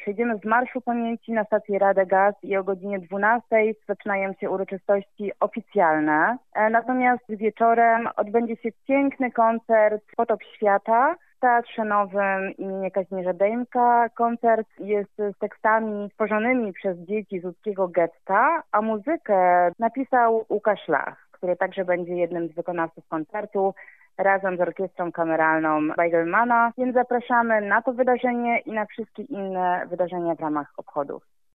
Przejdziemy z Marszu Pamięci na stację Radegast i o godzinie 12 zaczynają się uroczystości oficjalne. Natomiast wieczorem odbędzie się piękny koncert Potop Świata w Teatrze Nowym imienia Kazimierza Dejmka. Koncert jest z tekstami stworzonymi przez dzieci z łódzkiego getta, a muzykę napisał Łukasz Lach, który także będzie jednym z wykonawców koncertu razem z orkiestrą kameralną Beigelmana, więc zapraszamy na to wydarzenie i na wszystkie inne wydarzenia w ramach obchodów.